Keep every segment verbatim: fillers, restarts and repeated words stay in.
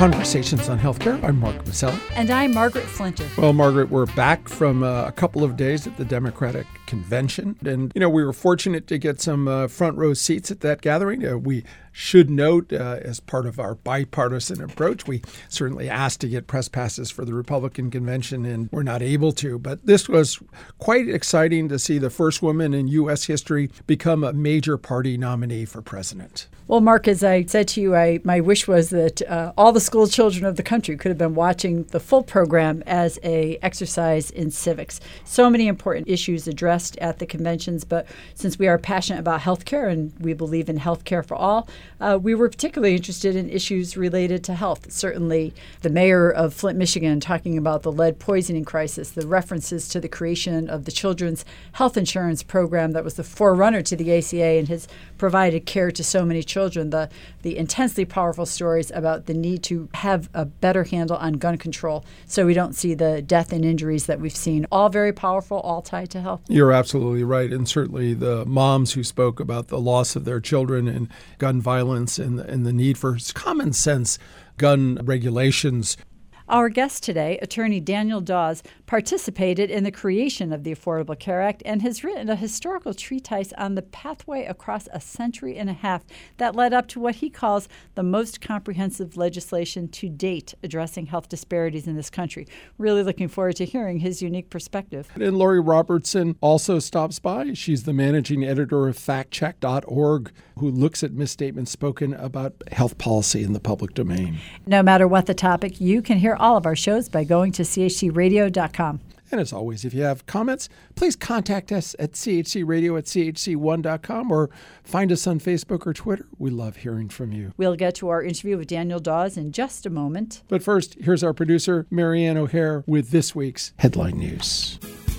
Conversations on Healthcare. I'm Mark Masella. And I'm Margaret Flinter. Well, Margaret, we're back from uh, a couple of days at the Democratic Convention. And, you know, we were fortunate to get some uh, front row seats at that gathering. Uh, we should note, uh, as part of our bipartisan approach, we certainly asked to get press passes for the Republican convention, and we're not able to. But this was quite exciting to see the first woman in U S history become a major party nominee for president. Well, Mark, as I said to you, I, my wish was that uh, all the school children of the country could have been watching the full program as a exercise in civics. So many important issues addressed at the conventions, but since we are passionate about healthcare and we believe in healthcare for all, uh, we were particularly interested in issues related to health. Certainly, the mayor of Flint, Michigan, talking about the lead poisoning crisis, the references to the creation of the Children's Health Insurance Program that was the forerunner to the A C A and has provided care to so many children, the, the intensely powerful stories about the need to have a better handle on gun control so we don't see the death and injuries that we've seen. All very powerful, all tied to health. You're absolutely right. And certainly the moms who spoke about the loss of their children and gun violence and, and the need for common sense gun regulations. Our guest today, attorney Daniel Dawes, participated in the creation of the Affordable Care Act and has written a historical treatise on the pathway across a century and a half that led up to what he calls the most comprehensive legislation to date addressing health disparities in this country. Really looking forward to hearing his unique perspective. And Lori Robertson also stops by. She's the managing editor of fact check dot org, who looks at misstatements spoken about health policy in the public domain. No matter what the topic, you can hear all of our shows by going to c h c radio dot com. And as always, if you have comments, please contact us at c h c radio at c h c one dot com or find us on Facebook or Twitter. We love hearing from you. We'll get to our interview with Daniel Dawes in just a moment. But first, here's our producer, Marianne O'Hare, with this week's headline news.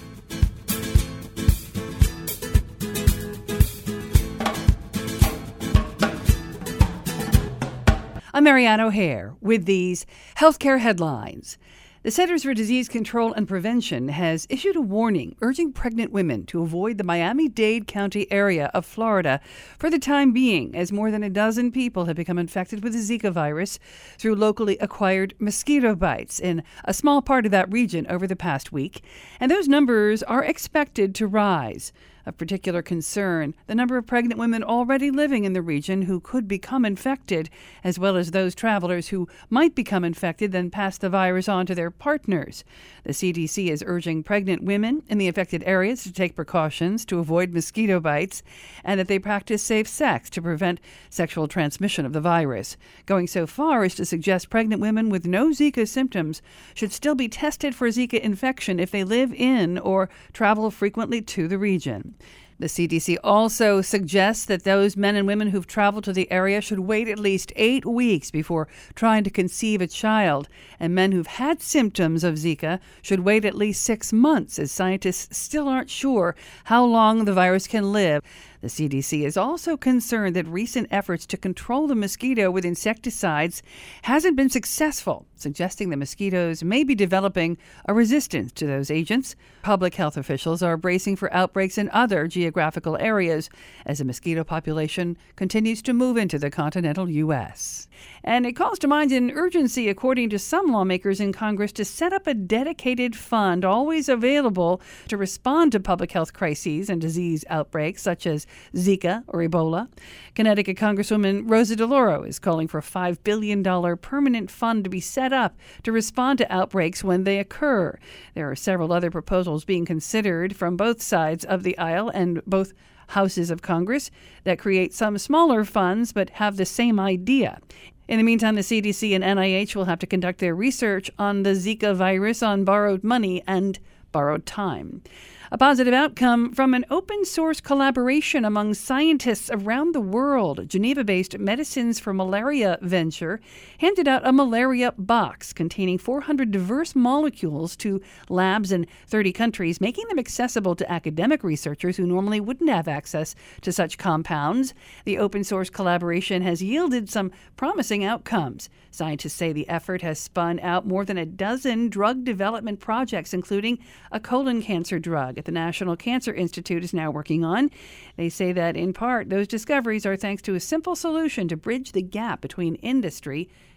I'm Marianne O'Hare with these healthcare headlines. The Centers for Disease Control and Prevention has issued a warning urging pregnant women to avoid the Miami-Dade County area of Florida for the time being, as more than a dozen people have become infected with the Zika virus through locally acquired mosquito bites in a small part of that region over the past week, and those numbers are expected to rise. Of particular concern, the number of pregnant women already living in the region who could become infected, as well as those travelers who might become infected then pass the virus on to their partners. The C D C is urging pregnant women in the affected areas to take precautions to avoid mosquito bites and that they practice safe sex to prevent sexual transmission of the virus, going so far as to suggest pregnant women with no Zika symptoms should still be tested for Zika infection if they live in or travel frequently to the region. The C D C also suggests that those men and women who've traveled to the area should wait at least eight weeks before trying to conceive a child, and men who've had symptoms of Zika should wait at least six months, as scientists still aren't sure how long the virus can live. The C D C is also concerned that recent efforts to control the mosquito with insecticides hasn't been successful, suggesting the mosquitoes may be developing a resistance to those agents. Public health officials are bracing for outbreaks in other geographical areas as the mosquito population continues to move into the continental U S. And it calls to mind an urgency, according to some lawmakers in Congress, to set up a dedicated fund always available to respond to public health crises and disease outbreaks such as Zika or Ebola. Connecticut Congresswoman Rosa DeLauro is calling for a five billion dollars permanent fund to be set up to respond to outbreaks when they occur. There are several other proposals being considered from both sides of the aisle and both houses of Congress that create some smaller funds but have the same idea. In the meantime, the C D C and N I H will have to conduct their research on the Zika virus on borrowed money and borrowed time. A positive outcome from an open-source collaboration among scientists around the world. Geneva-based Medicines for Malaria venture handed out a malaria box containing four hundred diverse molecules to labs in thirty countries, making them accessible to academic researchers who normally wouldn't have access to such compounds. The open-source collaboration has yielded some promising outcomes. Scientists say the effort has spun out more than a dozen drug development projects, including a colon cancer drug that the National Cancer Institute is now working on. They say that, in part, those discoveries are thanks to a simple solution to bridge the gap between industry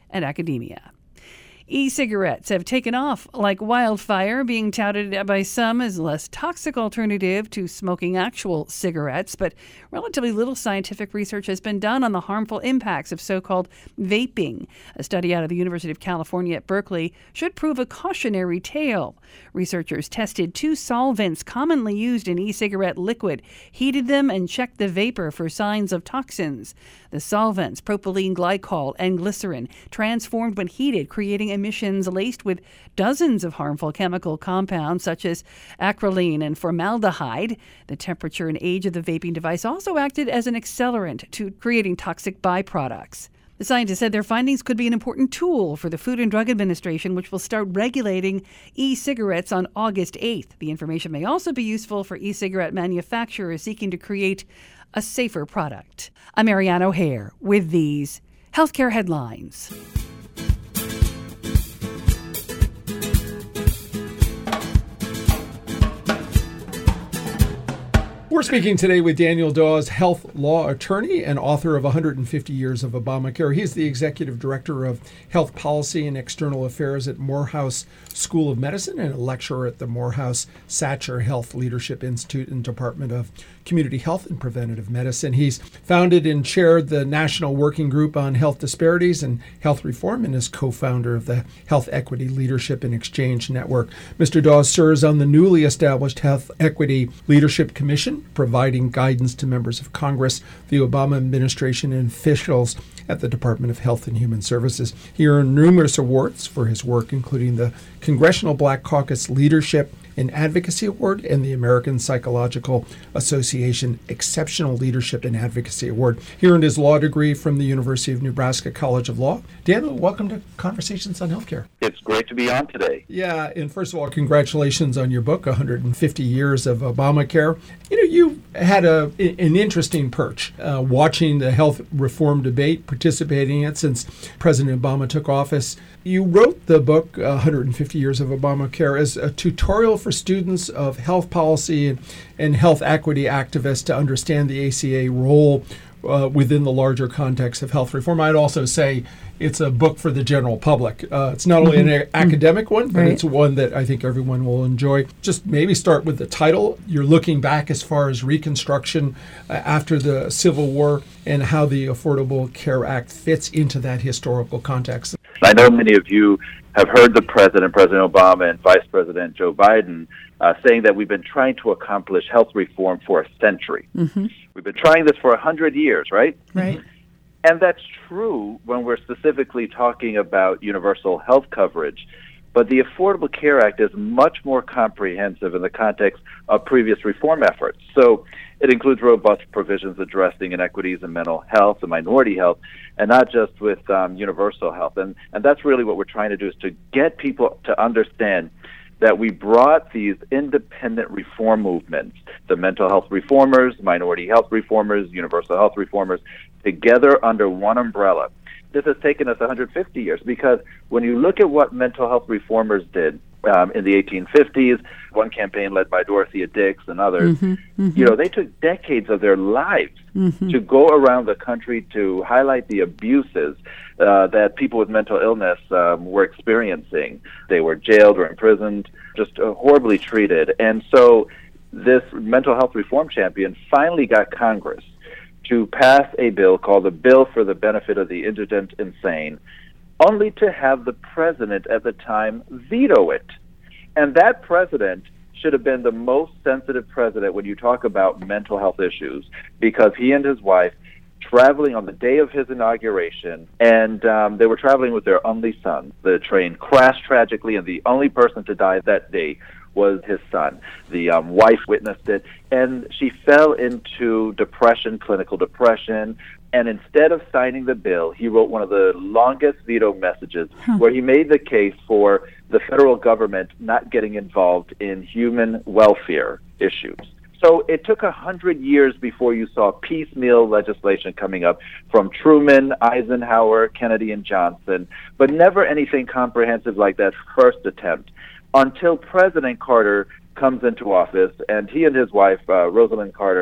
and academia. E-cigarettes have taken off like wildfire, being touted by some as a less toxic alternative to smoking actual cigarettes, but relatively little scientific research has been done on the harmful impacts of so-called vaping. A study out of the University of California at Berkeley should prove a cautionary tale. Researchers tested two solvents commonly used in e-cigarette liquid, heated them, and checked the vapor for signs of toxins. The solvents, propylene glycol and glycerin, transformed when heated, creating emissions laced with dozens of harmful chemical compounds such as acrolein and formaldehyde. The temperature and age of the vaping device also acted as an accelerant to creating toxic byproducts. The scientists said their findings could be an important tool for the Food and Drug Administration, which will start regulating e-cigarettes on August eighth. The information may also be useful for e-cigarette manufacturers seeking to create a safer product. I'm Marianne O'Hare with these healthcare headlines. We're speaking today with Daniel Dawes, health law attorney and author of one hundred fifty years of Obamacare. He's the executive director of health policy and external affairs at Morehouse School of Medicine and a lecturer at the Morehouse Satcher Health Leadership Institute and Department of Community Health and Preventative Medicine. He's founded and chaired the National Working Group on Health Disparities and Health Reform and is co-founder of the Health Equity Leadership and Exchange Network. Mister Dawes serves on the newly established Health Equity Leadership Commission, providing guidance to members of Congress, the Obama administration, and officials at the Department of Health and Human Services. He earned numerous awards for his work, including the Congressional Black Caucus Leadership and Advocacy Award and the American Psychological Association Exceptional Leadership and Advocacy Award. He earned his law degree from the University of Nebraska College of Law. Daniel, welcome to Conversations on Healthcare. It's great to be on today. Yeah, and first of all, congratulations on your book, one hundred fifty years of Obamacare. You know, you had a an interesting perch uh, watching the health reform debate, participating in it since President Obama took office. You wrote the book, one hundred fifty years of Obamacare, as a tutorial for students of health policy and, and health equity activists to understand the A C A role uh, within the larger context of health reform. I'd also say it's a book for the general public. Uh, it's not only an a- academic one, but right. It's one that I think everyone will enjoy. Just maybe start with the title. You're looking back as far as Reconstruction uh, after the Civil War and how the Affordable Care Act fits into that historical context. I know many of you have heard the President, President Obama, and Vice President Joe Biden uh, saying that we've been trying to accomplish health reform for a century. Mm-hmm. We've been trying this for one hundred years, right? Right. And that's true when we're specifically talking about universal health coverage. But the Affordable Care Act is much more comprehensive in the context of previous reform efforts. So it includes robust provisions addressing inequities in mental health and minority health, and not just with um, universal health. And, and that's really what we're trying to do, is to get people to understand that we brought these independent reform movements, the mental health reformers, minority health reformers, universal health reformers, together under one umbrella. This has taken us one hundred fifty years, because when you look at what mental health reformers did um, in the eighteen fifties, one campaign led by Dorothea Dix and others, Mm-hmm, mm-hmm. you know, they took decades of their lives Mm-hmm. to go around the country to highlight the abuses uh, that people with mental illness um, were experiencing. They were jailed or imprisoned, just uh, horribly treated. And so this mental health reform champion finally got Congress to pass a bill called the Bill for the Benefit of the Indigent Insane, only to have the president at the time veto it. And that president should have been the most sensitive president when you talk about mental health issues, because he and his wife traveling on the day of his inauguration, and um, they were traveling with their only son. The train crashed tragically, and the only person to die that day was his son. The um, wife witnessed it, and she fell into depression, clinical depression, and instead of signing the bill, he wrote one of the longest veto messages huh. where he made the case for the federal government not getting involved in human welfare issues. So it took a hundred years before you saw piecemeal legislation coming up from Truman, Eisenhower, Kennedy, and Johnson, but never anything comprehensive like that first attempt, until President Carter comes into office, and he and his wife, uh, Rosalind Carter,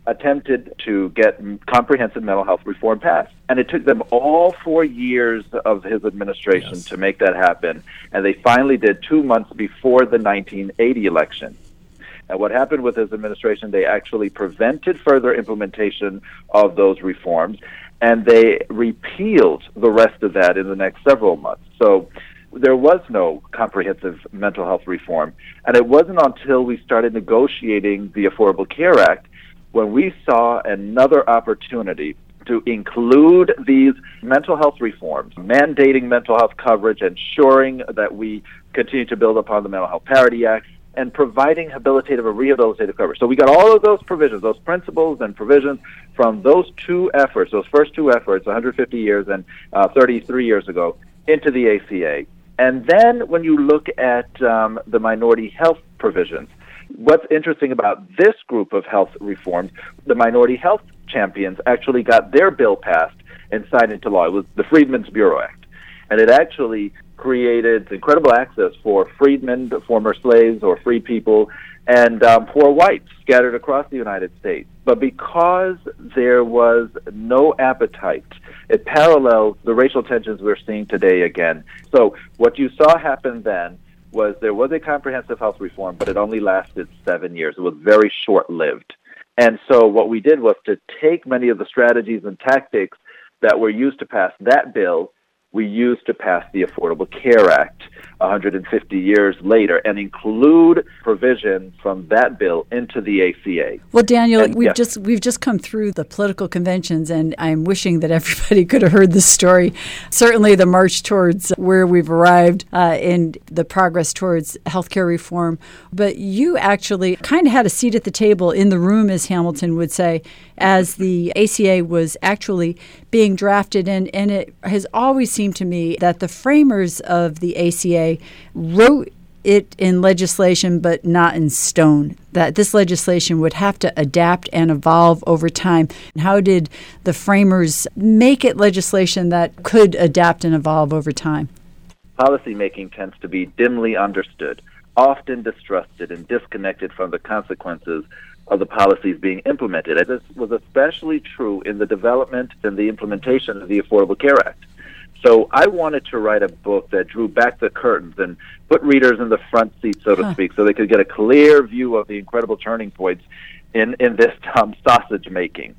attempted to get comprehensive mental health reform passed. And it took them all four years of his administration yes. to make that happen. And they finally did two months before the nineteen eighty election. And what happened with his administration, they actually prevented further implementation of those reforms, and they repealed the rest of that in the next several months. So there was no comprehensive mental health reform. And it wasn't until we started negotiating the Affordable Care Act when we saw another opportunity to include these mental health reforms, mandating mental health coverage, ensuring that we continue to build upon the Mental Health Parity Act, and providing habilitative or rehabilitative coverage. So we got all of those provisions, those principles and provisions from those two efforts, those first two efforts, one hundred fifty years and uh, thirty-three years ago, into the A C A. And then when you look at um, the minority health provisions, what's interesting about this group of health reforms, the minority health champions actually got their bill passed and signed into law. It was the Freedmen's Bureau Act. And it actually created incredible access for freedmen, former slaves or free people, and um, for whites scattered across the United States. But because there was no appetite, it parallels the racial tensions we're seeing today again. So what you saw happen then was there was a comprehensive health reform, but it only lasted seven years. It was very short-lived. And so what we did was to take many of the strategies and tactics that were used to pass that bill, we used to pass the Affordable Care Act one hundred fifty years later and include provisions from that bill into the A C A. Well, Daniel, and, we've yes. just we've just come through the political conventions, and I'm wishing that everybody could have heard this story. Certainly the march towards where we've arrived uh, in the progress towards healthcare reform. But you actually kind of had a seat at the table in the room, as Hamilton would say, as the A C A was actually being drafted. And, and it has always seemed to me that the framers of the A C A wrote it in legislation, but not in stone, that this legislation would have to adapt and evolve over time. How did the framers make it legislation that could adapt and evolve over time? Policymaking tends to be dimly understood, often distrusted and disconnected from the consequences of the policies being implemented. And this was especially true in the development and the implementation of the Affordable Care Act. So I wanted to write a book that drew back the curtains and put readers in the front seat, so to huh. speak, so they could get a clear view of the incredible turning points in, in this um, sausage making.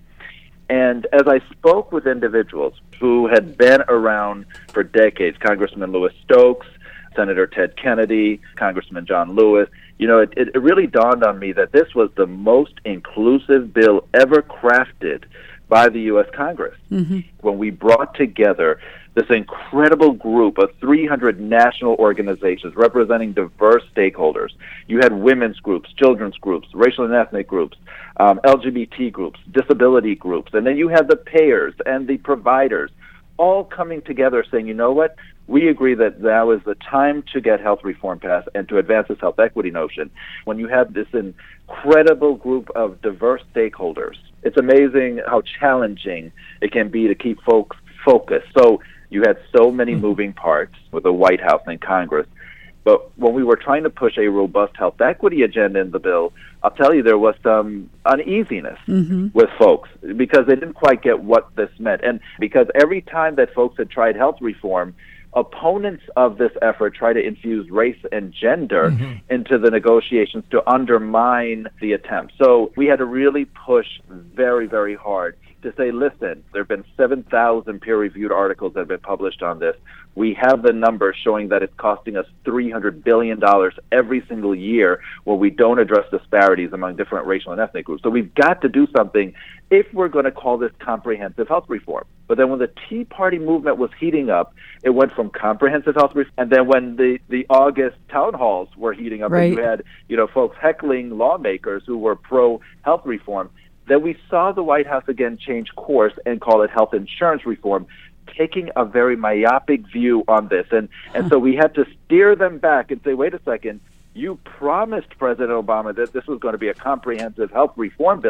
And as I spoke with individuals who had been around for decades, Congressman Louis Stokes, Senator Ted Kennedy, Congressman John Lewis, you know, it, it really dawned on me that this was the most inclusive bill ever crafted by the U S Congress. Mm-hmm. When we brought together this incredible group of three hundred national organizations representing diverse stakeholders. You had women's groups, children's groups, racial and ethnic groups, um, L G B T groups, disability groups, and then you had the payers and the providers all coming together saying, you know what, we agree that now is the time to get health reform passed and to advance this health equity notion. When you have this incredible group of diverse stakeholders, it's amazing how challenging it can be to keep folks focused. So you had so many moving parts with the White House and Congress. But when we were trying to push a robust health equity agenda in the bill, I'll tell you there was some uneasiness mm-hmm. with folks because they didn't quite get what this meant. And because every time that folks had tried health reform, opponents of this effort try to infuse race and gender mm-hmm. into the negotiations to undermine the attempt. So we had to really push very, very hard to say, listen, there have been seven thousand peer-reviewed articles that have been published on this. We have the numbers showing that it's costing us three hundred billion dollars every single year when we don't address disparities among different racial and ethnic groups. So we've got to do something if we're going to call this comprehensive health reform. But then when the Tea Party movement was heating up, it went from comprehensive health reform, and then when the, the August town halls were heating up, right. and you had you know folks heckling lawmakers who were pro-health reform, then we saw the White House again change course and call it health insurance reform, taking a very myopic view on this. And, and so we had to steer them back and say, wait a second, you promised President Obama that this was going to be a comprehensive health reform bill.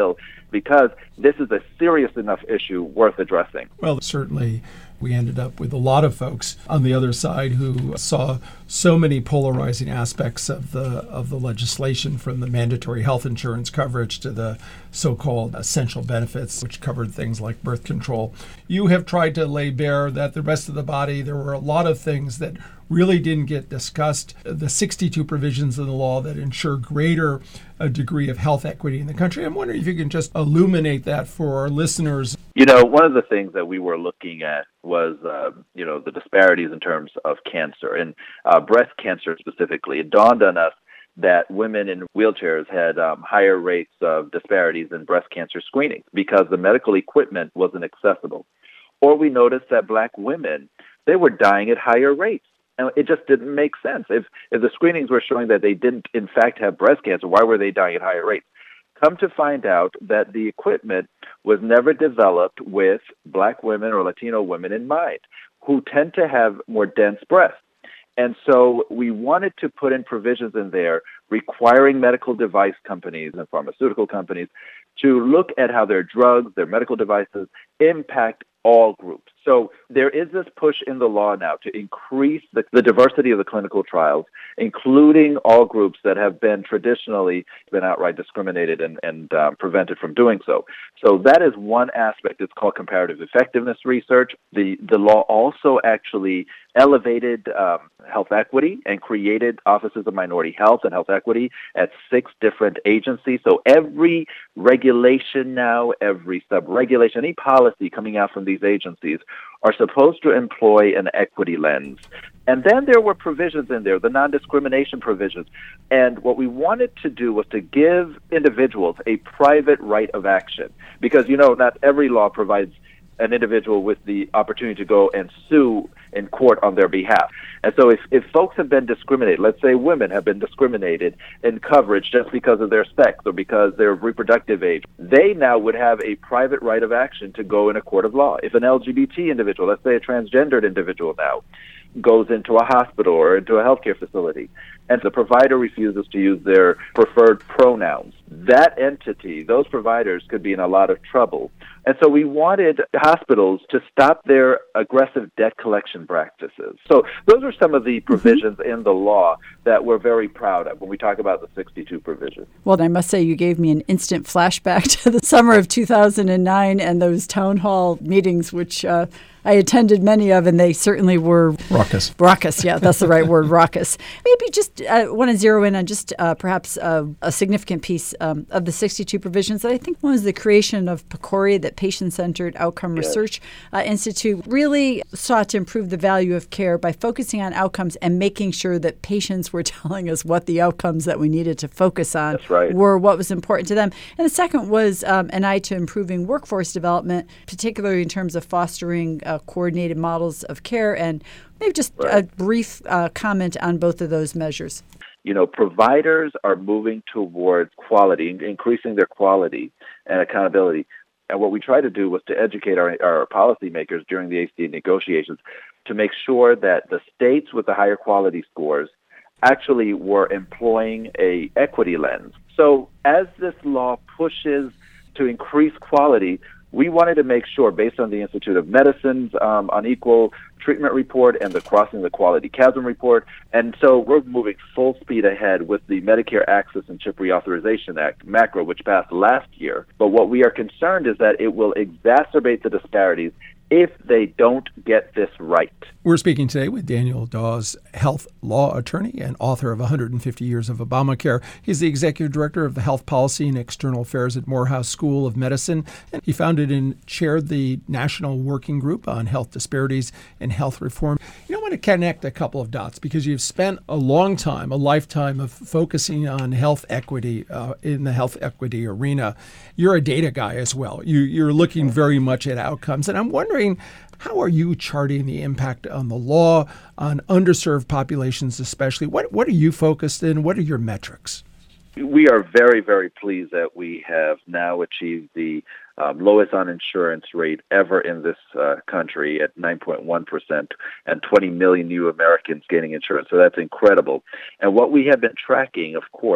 because this is a serious enough issue worth addressing. Well, certainly we ended up with a lot of folks on the other side who saw so many polarizing aspects of the of the legislation, from the mandatory health insurance coverage to the so-called essential benefits, which covered things like birth control. You have tried to lay bare that the rest of the body, there were a lot of things that really didn't get discussed. The sixty-two provisions of the law that ensure greater a degree of health equity in the country. I'm wondering if you can just illuminate that for our listeners. You know, one of the things that we were looking at was, uh, you know, the disparities in terms of cancer, and uh, breast cancer specifically. It dawned on us that women in wheelchairs had um, higher rates of disparities in breast cancer screenings because the medical equipment wasn't accessible. Or we noticed that Black women, they were dying at higher rates. And it just didn't make sense. If if the screenings were showing that they didn't, in fact, have breast cancer, why were they dying at higher rates? Come to find out that the equipment was never developed with Black women or Latino women in mind, who tend to have more dense breasts. And so we wanted to put in provisions in there requiring medical device companies and pharmaceutical companies to look at how their drugs, their medical devices impact all groups. So there is this push in the law now to increase the, the diversity of the clinical trials, including all groups that have been traditionally been outright discriminated and, and um, prevented from doing so. So that is one aspect. It's called comparative effectiveness research. The, the law also actually elevated um, health equity and created offices of minority health and health equity at six different agencies. So every regulation now, every sub-regulation, any policy coming out from these agencies are supposed to employ an equity lens. And then there were provisions in there, the non-discrimination provisions. And what we wanted to do was to give individuals a private right of action. Because, you know, not every law provides an individual with the opportunity to go and sue in court on their behalf. And so if, if folks have been discriminated, let's say women have been discriminated in coverage just because of their sex or because their reproductive age, they now would have a private right of action to go in a court of law. If an L G B T individual, let's say a transgendered individual now, goes into a hospital or into a healthcare facility, and the provider refuses to use their preferred pronouns, that entity, those providers could be in a lot of trouble. And so we wanted hospitals to stop their aggressive debt collection practices. So those are some of the provisions mm-hmm. in the law that we're very proud of when we talk about the sixty-two provisions. Well, I must say you gave me an instant flashback to the summer of two thousand nine and those town hall meetings, which uh, I attended many of, and they certainly were raucous. Raucous, yeah, that's the right word, raucous. Maybe just uh, want to zero in on just uh, perhaps uh, a significant piece um, of the sixty-two provisions that I think was the creation of PCORI, that Patient-Centered Outcome yes. Research uh, Institute, really sought to improve the value of care by focusing on outcomes and making sure that patients were telling us what the outcomes that we needed to focus on That's right. were, what was important to them. And the second was um, an eye to improving workforce development, particularly in terms of fostering uh, coordinated models of care. And maybe just right. a brief uh, comment on both of those measures. You know, providers are moving towards quality, increasing their quality and accountability. And what we tried to do was to educate our, our policymakers during the A C A negotiations to make sure that the states with the higher quality scores actually were employing a equity lens. So as this law pushes to increase quality, we wanted to make sure, based on the Institute of Medicine's um, unequal treatment report and the Crossing the Quality Chasm report, and so we're moving full speed ahead with the Medicare Access and Chip Reauthorization Act, MACRA, which passed last year. But what we are concerned is that it will exacerbate the disparities if they don't get this right. We're speaking today with Daniel Dawes, health law attorney and author of one hundred fifty Years of Obamacare. He's the executive director of the Health Policy and External Affairs at Morehouse School of Medicine. And he founded and chaired the National Working Group on Health Disparities and Health Reform. You know, I want to connect a couple of dots because you've spent a long time, a lifetime of focusing on health equity uh, in the health equity arena. You're a data guy as well. You, you're looking very much at outcomes. And I'm wondering, how are you charting the impact on the law, on underserved populations especially? What what are you focused in? What are your metrics? We are very, very pleased that we have now achieved the um, lowest uninsurance rate ever in this uh, country at nine point one percent and twenty million new Americans gaining insurance. So that's incredible. And what we have been tracking, of course,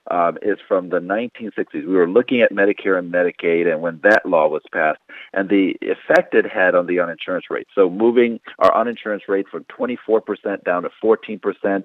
um, is from the nineteen sixties. We were looking at Medicare and Medicaid and when that law was passed and the effect it had on the uninsurance rate. So moving our uninsurance rate from twenty-four percent down to fourteen percent.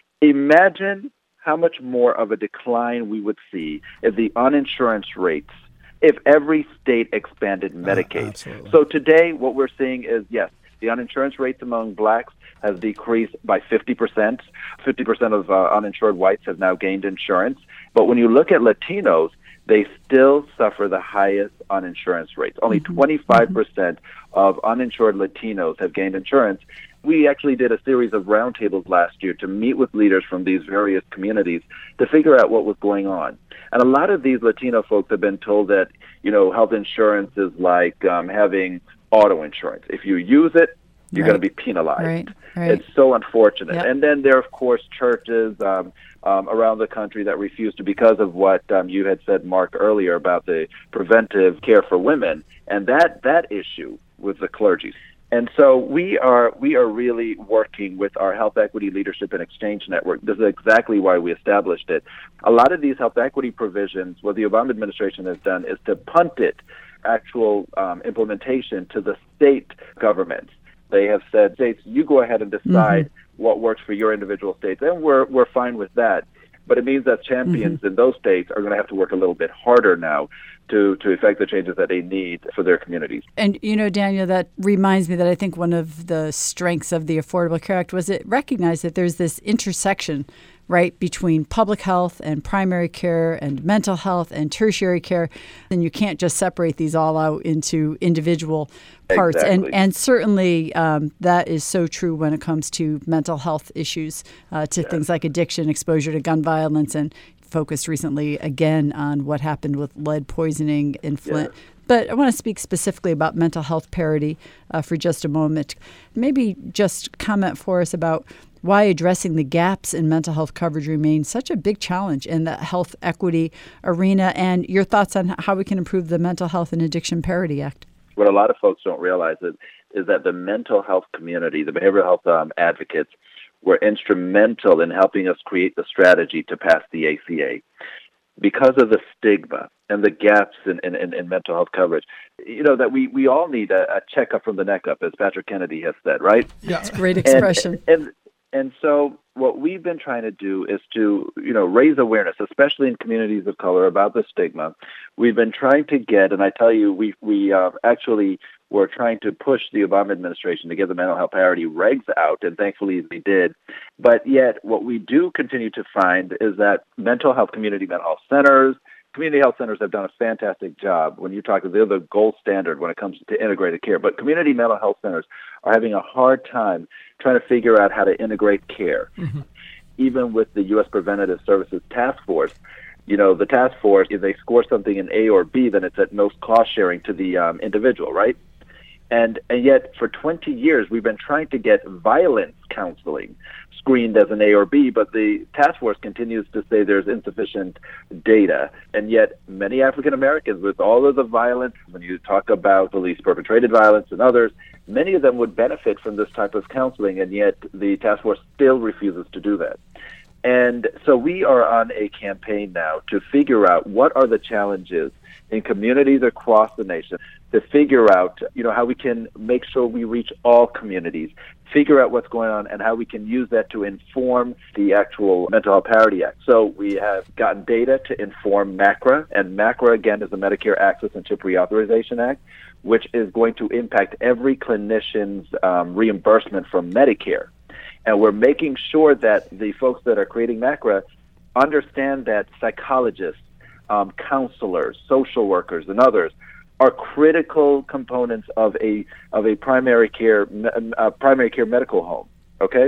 Imagine how much more of a decline we would see if the uninsurance rates, if every state expanded Medicaid. Uh, so today what we're seeing is, yes, the uninsurance rates among blacks has decreased by fifty percent. fifty percent of uh, uninsured whites have now gained insurance. But when you look at Latinos, they still suffer the highest uninsurance rates. Only mm-hmm. twenty-five percent mm-hmm. of uninsured Latinos have gained insurance. We actually did a series of roundtables last year to meet with leaders from these various communities to figure out what was going on. And a lot of these Latino folks have been told that, you know, health insurance is like um, having auto insurance. If you use it, you're right. going to be penalized. Right. Right. It's so unfortunate. Yep. And then there are, of course, churches um, um, around the country that refuse to, because of what um, you had said, Mark, earlier about the preventive care for women, and that, that issue with the clergy. And so we are we are really working with our Health Equity Leadership and Exchange Network. This is exactly why we established it. A lot of these health equity provisions, what the Obama administration has done is to punt it, actual um, implementation, to the state governments. They have said, states, you go ahead and decide mm-hmm. what works for your individual states, and we're we're fine with that. But it means that champions mm-hmm. in those states are going to have to work a little bit harder now to, to effect the changes that they need for their communities. And, you know, Daniel, that reminds me that I think one of the strengths of the Affordable Care Act was it recognized that there's this intersection, right, between public health and primary care and mental health and tertiary care. And you can't just separate these all out into individual parts. Exactly. And and certainly um, that is so true when it comes to mental health issues, uh, to yes. things like addiction, exposure to gun violence, and focused recently again on what happened with lead poisoning in Flint. Yes. But I want to speak specifically about mental health parity uh, for just a moment. Maybe just comment for us about why addressing the gaps in mental health coverage remains such a big challenge in the health equity arena, and your thoughts on how we can improve the Mental Health and Addiction Parity Act. What a lot of folks don't realize is, is that the mental health community, the behavioral health um, advocates, were instrumental in helping us create the strategy to pass the A C A. Because of the stigma and the gaps in, in, in mental health coverage, you know, that we, we all need a, a checkup from the neck up, as Patrick Kennedy has said, right? Yeah, it's a great expression. And, and, and so what we've been trying to do is to, you know, raise awareness, especially in communities of color, about the stigma. We've been trying to get, and I tell you, we we uh, actually were trying to push the Obama administration to get the mental health parity regs out, and thankfully they did. But yet, what we do continue to find is that mental health community mental health centers, community health centers have done a fantastic job. When you talk, they're the gold standard when it comes to integrated care. But community mental health centers are having a hard time trying to figure out how to integrate care. Mm-hmm. Even with the U S Preventative Services Task Force, you know, the task force, if they score something in A or B, then it's at most cost sharing to the um, individual, right? And and yet, for twenty years, we've been trying to get violence counseling screened as an A or B, but the task force continues to say there's insufficient data. And yet, many African Americans, with all of the violence, when you talk about police-perpetrated violence and others, many of them would benefit from this type of counseling, and yet the task force still refuses to do that. And so we are on a campaign now to figure out what are the challenges in communities across the nation, to figure out, you know, how we can make sure we reach all communities, figure out what's going on, and how we can use that to inform the actual Mental Health Parity Act. So we have gotten data to inform MACRA, and MACRA, again, is the Medicare Access and CHIP Reauthorization Act, which is going to impact every clinician's um, reimbursement from Medicare. And we're making sure that the folks that are creating MACRA understand that psychologists, um, counselors, social workers, and others are critical components of a of a primary care uh, primary care medical home. Okay,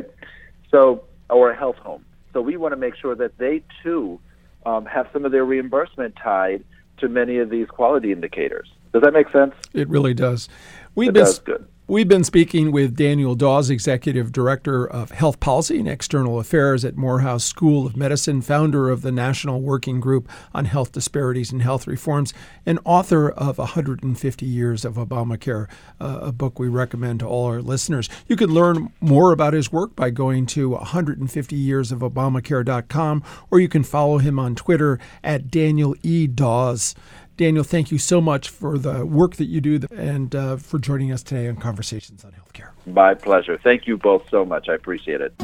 so or a health home. So we want to make sure that they too um, have some of their reimbursement tied to many of these quality indicators. Does that make sense? It really does. We've it been does. Good. We've been speaking with Daniel Dawes, Executive Director of Health Policy and External Affairs at Morehouse School of Medicine, founder of the National Working Group on Health Disparities and Health Reforms, and author of one hundred fifty years of Obamacare, uh, a book we recommend to all our listeners. You can learn more about his work by going to one hundred fifty years of obamacare dot com, or you can follow him on Twitter at Daniel E. Dawes. Daniel, thank you so much for the work that you do and uh, for joining us today on Conversations on Healthcare. My pleasure. Thank you both so much. I appreciate it.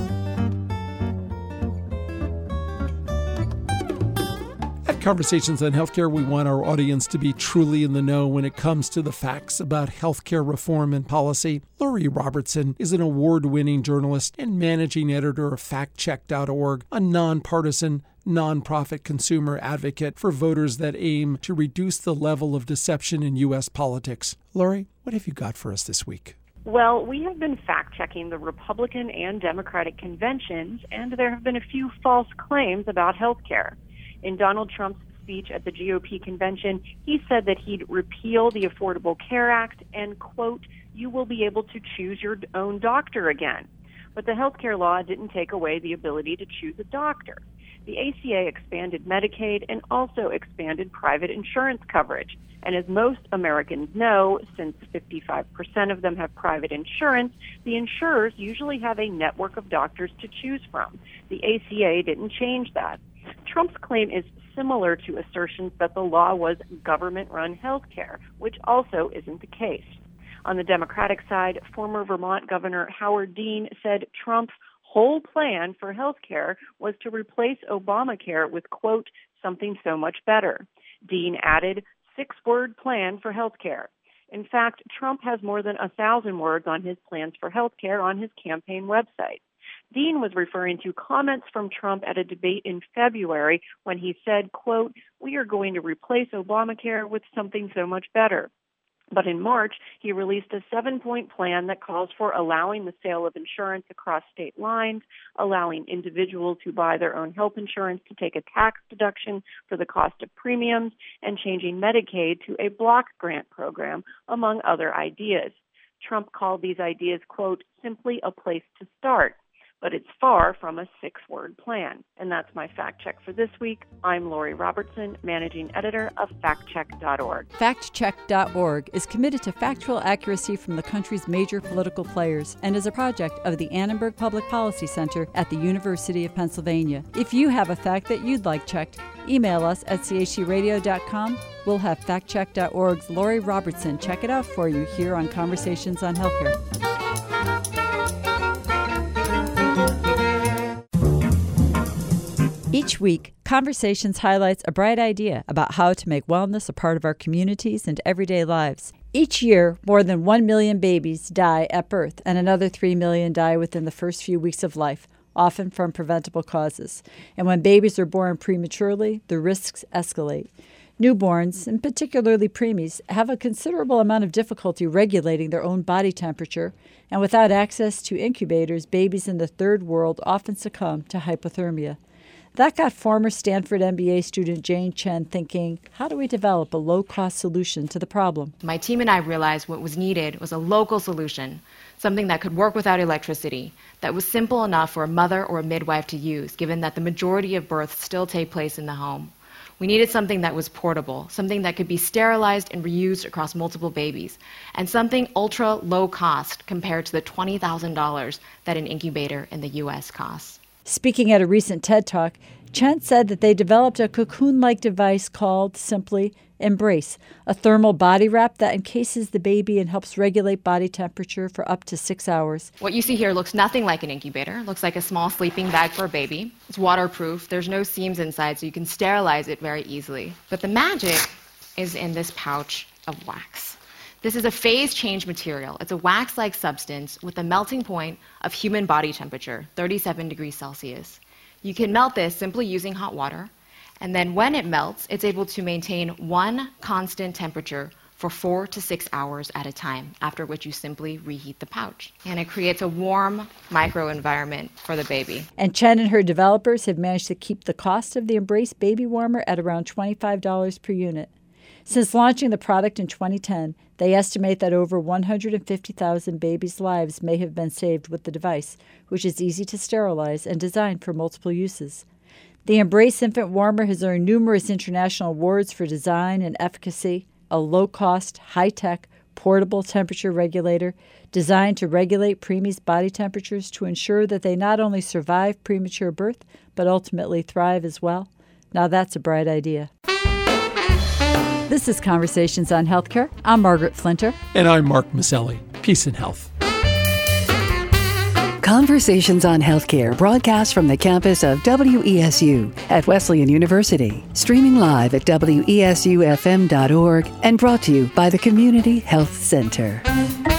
At Conversations on Healthcare, we want our audience to be truly in the know when it comes to the facts about healthcare reform and policy. Lori Robertson is an award-winning journalist and managing editor of fact check dot org, a nonpartisan, nonprofit consumer advocate for voters that aim to reduce the level of deception in U S politics. Lori, what have you got for us this week? Well, we have been fact-checking the Republican and Democratic conventions, and there have been a few false claims about health care. In Donald Trump's speech at the G O P convention, he said that he'd repeal the Affordable Care Act and, quote, you will be able to choose your own doctor again. But the health care law didn't take away the ability to choose a doctor. The A C A expanded Medicaid and also expanded private insurance coverage. And as most Americans know, since fifty-five percent of them have private insurance, the insurers usually have a network of doctors to choose from. The A C A didn't change that. Trump's claim is similar to assertions that the law was government-run health care, which also isn't the case. On the Democratic side, former Vermont Governor Howard Dean said Trump's whole plan for health care was to replace Obamacare with, quote, something so much better. Dean added, six-word plan for health care. In fact, Trump has more than a thousand words on his plans for health care on his campaign website. Dean was referring to comments from Trump at a debate in February when he said, quote, we are going to replace Obamacare with something so much better. But in March, he released a seven-point plan that calls for allowing the sale of insurance across state lines, allowing individuals who buy their own health insurance to take a tax deduction for the cost of premiums, and changing Medicaid to a block grant program, among other ideas. Trump called these ideas, quote, simply a place to start. But it's far from a six-word plan. And that's my fact check for this week. I'm Lori Robertson, managing editor of fact check dot org. fact check dot org is committed to factual accuracy from the country's major political players and is a project of the Annenberg Public Policy Center at the University of Pennsylvania. If you have a fact that you'd like checked, email us at c h c radio dot com. We'll have fact check dot org's Lori Robertson check it out for you here on Conversations on Healthcare. Each week, Conversations highlights a bright idea about how to make wellness a part of our communities and everyday lives. Each year, more than one million babies die at birth, and another three million die within the first few weeks of life, often from preventable causes. And when babies are born prematurely, the risks escalate. Newborns, and particularly preemies, have a considerable amount of difficulty regulating their own body temperature, and without access to incubators, babies in the third world often succumb to hypothermia. That got former Stanford M B A student Jane Chen thinking, how do we develop a low-cost solution to the problem? My team and I realized what was needed was a local solution, something that could work without electricity, that was simple enough for a mother or a midwife to use, given that the majority of births still take place in the home. We needed something that was portable, something that could be sterilized and reused across multiple babies, and something ultra low cost compared to the twenty thousand dollars that an incubator in the U S costs. Speaking at a recent TED Talk, Chen said that they developed a cocoon-like device called, simply, Embrace, a thermal body wrap that encases the baby and helps regulate body temperature for up to six hours. What you see here looks nothing like an incubator. It looks like a small sleeping bag for a baby. It's waterproof. There's no seams inside, so you can sterilize it very easily. But the magic is in this pouch of wax. This is a phase change material. It's a wax-like substance with a melting point of human body temperature, thirty-seven degrees Celsius. You can melt this simply using hot water, and then when it melts, it's able to maintain one constant temperature for four to six hours at a time, after which you simply reheat the pouch. And it creates a warm microenvironment for the baby. And Chen and her developers have managed to keep the cost of the Embrace baby warmer at around twenty-five dollars per unit. Since launching the product in twenty ten, they estimate that over one hundred fifty thousand babies' lives may have been saved with the device, which is easy to sterilize and designed for multiple uses. The Embrace Infant Warmer has earned numerous international awards for design and efficacy, a low-cost, high-tech, portable temperature regulator designed to regulate preemies' body temperatures to ensure that they not only survive premature birth, but ultimately thrive as well. Now that's a bright idea. This is Conversations on Healthcare. I'm Margaret Flinter. And I'm Mark Maselli. Peace and health. Conversations on Healthcare broadcast from the campus of W E S U at Wesleyan University, streaming live at W E S U F M dot org and brought to you by the Community Health Center.